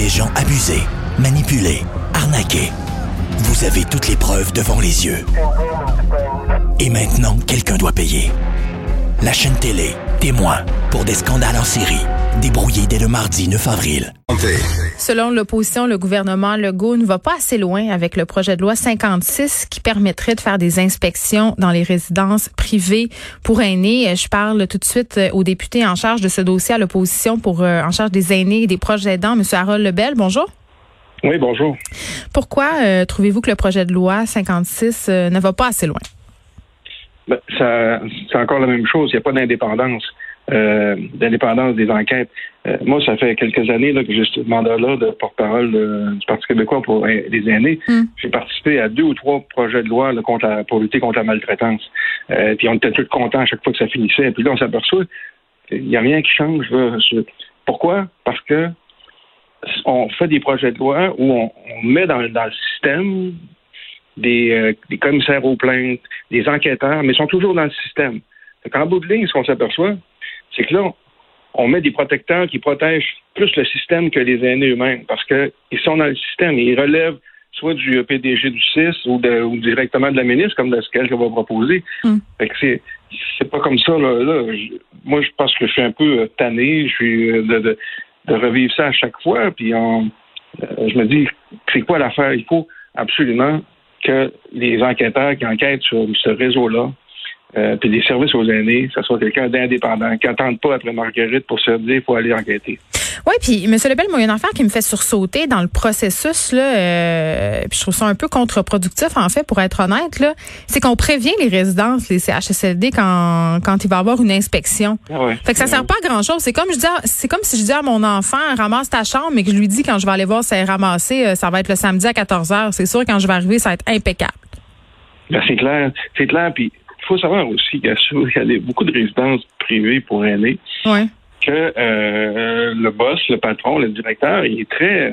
des gens abusés, manipulés, arnaqués. Vous avez toutes les preuves devant les yeux. Et maintenant, quelqu'un doit payer. La chaîne télé, témoin, pour des scandales en série, débrouillés dès le mardi 9 avril. Selon l'opposition, le gouvernement Legault ne va pas assez loin avec le projet de loi 56 qui permettrait de faire des inspections dans les résidences privées pour aînés. Je parle tout de suite au député en charge de ce dossier à l'opposition en charge des aînés et des proches aidants, M. Harold Lebel. Bonjour. Oui, bonjour. Pourquoi trouvez-vous que le projet de loi 56 ne va pas assez loin? C'est encore la même chose. Il n'y a pas d'indépendance des enquêtes. Moi, ça fait quelques années là, que j'ai ce mandat-là de porte-parole du Parti québécois pour les aînés. J'ai participé à 2 ou 3 projets de loi là, pour lutter contre la maltraitance. Puis on était tous contents à chaque fois que ça finissait. Puis là, on s'aperçoit qu'il n'y a rien qui change. Là. Pourquoi? Parce que on fait des projets de loi où on met dans le système des commissaires aux plaintes, des enquêteurs, mais ils sont toujours dans le système. En bout de ligne, ce qu'on s'aperçoit, c'est que là, on met des protecteurs qui protègent plus le système que les aînés eux-mêmes, parce qu'ils sont dans le système et ils relèvent soit du PDG du CIS ou directement de la ministre, comme ce qu'elle va proposer. Fait que c'est pas comme ça. Là. Moi, je pense que je suis un peu tanné, je suis de revivre ça à chaque fois, puis je me dis, c'est quoi l'affaire? Il faut absolument que les enquêteurs qui enquêtent sur ce réseau-là, puis des services aux aînés, ça soit quelqu'un d'indépendant, qui n'attende pas après Marguerite pour se dire qu'il faut aller enquêter. Oui, puis M. Lebel, moi, il y a une affaire qui me fait sursauter dans le processus, là, puis je trouve ça un peu contre-productif, en fait, pour être honnête, là, c'est qu'on prévient les résidences, les CHSLD, quand il va y avoir une inspection. Fait que ça sert pas à grand-chose. C'est comme si je dis à mon enfant, ramasse ta chambre, mais que je lui dis quand je vais aller voir si elle est ramassée, ça va être le samedi à 14h. C'est sûr, quand je vais arriver, ça va être impeccable. Ben, c'est clair, puis il faut savoir aussi qu'il y a beaucoup de résidences privées pour aînés. Ouais. Que le boss, le patron, le directeur, il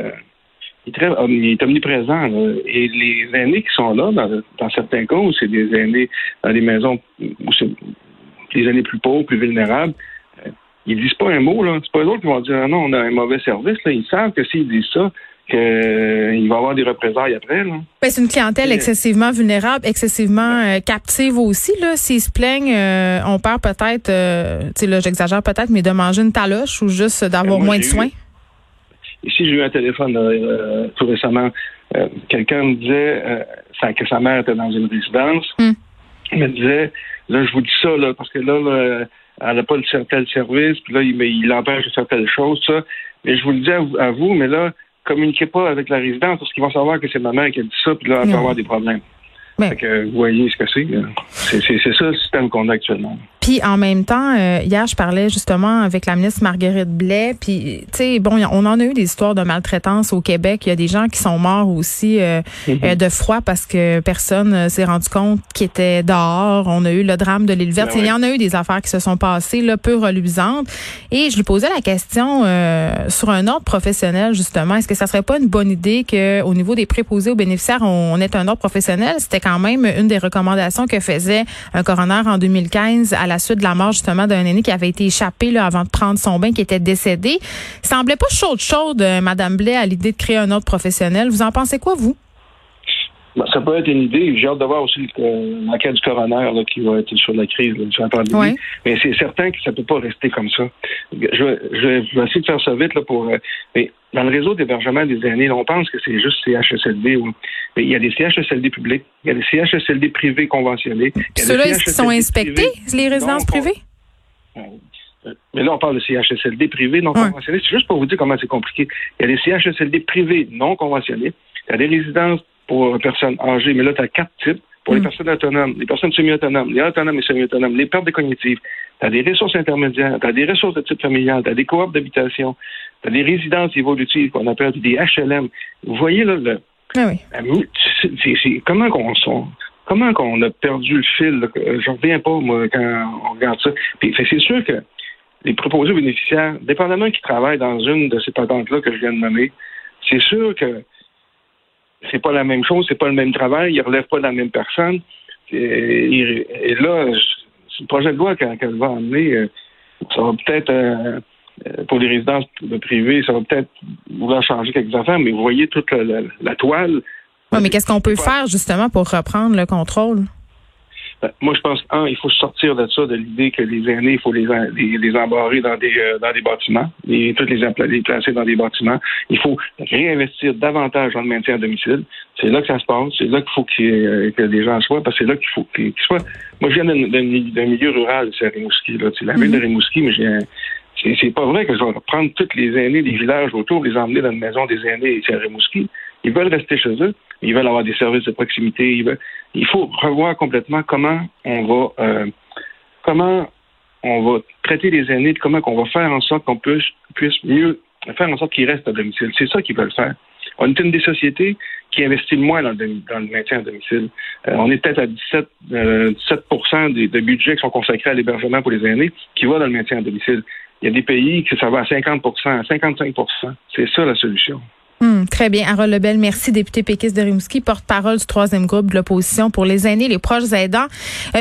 est omniprésent. Là. Et les aînés qui sont là, dans certains cas, où c'est des aînés dans des maisons où c'est les aînés plus pauvres, plus vulnérables, ils disent pas un mot. Là. C'est pas eux autres qui vont dire non, on a un mauvais service. Là. Ils savent que s'ils disent ça, qu'il va y avoir des représailles après. Là. Ben, c'est une clientèle excessivement vulnérable, excessivement captive aussi. Là, s'ils se plaignent, on perd peut-être, tu sais, là, j'exagère peut-être, mais de manger une taloche ou juste d'avoir moins de soins. Ici, j'ai eu un téléphone tout récemment. Quelqu'un me disait que sa mère était dans une résidence. Il me disait, là, je vous dis ça, là, parce que là elle n'a pas tel service, puis là, il empêche de faire telle chose, ça. Mais je vous le dis à vous, mais là, communiquez pas avec la résidence parce qu'ils vont savoir que c'est ma mère qui a dit ça, puis là, elle peut avoir des problèmes. Fait que vous voyez ce que c'est. C'est ça le système qu'on a actuellement. Puis en même temps, hier, je parlais justement avec la ministre Marguerite Blais. Puis, tu sais, bon, on en a eu des histoires de maltraitance au Québec. Il y a des gens qui sont morts aussi de froid parce que personne s'est rendu compte qu'ils étaient dehors. On a eu le drame de l'île verte. Il y en a eu des affaires qui se sont passées, là, peu reluisantes. Et je lui posais la question sur un ordre professionnel, justement. Est-ce que ça serait pas une bonne idée qu'au niveau des préposés aux bénéficiaires, on ait un ordre professionnel? C'était quand même une des recommandations que faisait un coroner en 2015 à la suite de la mort justement d'un aîné qui avait été échappé là, avant de prendre son bain, qui était décédé. Semblait pas chaude, Mme Blais, à l'idée de créer un ordre professionnel. Vous en pensez quoi, vous? Ça peut être une idée. J'ai hâte de voir aussi l'enquête du coroner là, qui va être sur la crise, là, sur la pandémie. Ouais. Mais c'est certain que ça peut pas rester comme ça. Je vais essayer de faire ça vite là, mais dans le réseau d'hébergement des aînés, là, on pense que c'est juste CHSLD. Mais il y a des CHSLD publics, il y a des CHSLD privés conventionnés. Ceux-là, est-ce qu'ils sont inspectés, les résidences privées? Mais là, on parle de CHSLD privés non conventionnés. C'est juste pour vous dire comment c'est compliqué. Il y a des CHSLD privés non conventionnés. Il y a des résidences pour personnes âgées, mais là, tu as 4 types. Pour les personnes autonomes, les personnes semi-autonomes, les autonomes et semi-autonomes, les pertes cognitives. Tu as des ressources intermédiaires, tu as des ressources de type familial, tu as des coop d'habitation, tu as des résidences évolutives qu'on appelle des HLM. Vous voyez, là, c'est comment qu'on a perdu le fil. Je reviens pas, moi, quand on regarde ça. Puis, c'est sûr que les préposés aux bénéficiaires, dépendamment qu'ils travaillent dans une de ces patentes-là que je viens de nommer, c'est sûr que c'est pas la même chose, c'est pas le même travail, ils relèvent pas de la même personne. Et là, c'est le projet de loi qu'elle va amener, ça va peut-être pour les résidences privées, ça va peut-être vouloir changer quelques affaires, mais vous voyez toute la toile. Oui, mais qu'est-ce qu'on peut faire justement pour reprendre le contrôle? Moi, je pense, il faut sortir de ça, de l'idée que les aînés, il faut les embarrer dans des bâtiments, et toutes les placer dans des bâtiments. Il faut réinvestir davantage dans le maintien à domicile. C'est là que ça se passe. C'est là qu'il faut que les gens soient, parce que c'est là qu'il faut qu'ils soient. Moi, je viens d'un milieu rural, c'est à Rimouski, là. C'est la ville de Rimouski, mais c'est pas vrai que je vais prendre tous les aînés des villages autour, les emmener dans une maison des aînés ici à Rimouski. Ils veulent rester chez eux. Ils veulent avoir des services de proximité. Il faut revoir complètement comment on va traiter les aînés, comment on va faire en sorte qu'on puisse mieux faire en sorte qu'ils restent à domicile. C'est ça qu'ils veulent faire. On est une des sociétés qui investit le moins dans le maintien à domicile. On est peut-être à 17% de budgets qui sont consacrés à l'hébergement pour les aînés qui va dans le maintien à domicile. Il y a des pays que ça va à 50%, à 55%. C'est ça la solution. Très bien. Harold Lebel, merci, député péquiste de Rimouski, porte-parole du 3e groupe de l'opposition pour les aînés, les proches aidants.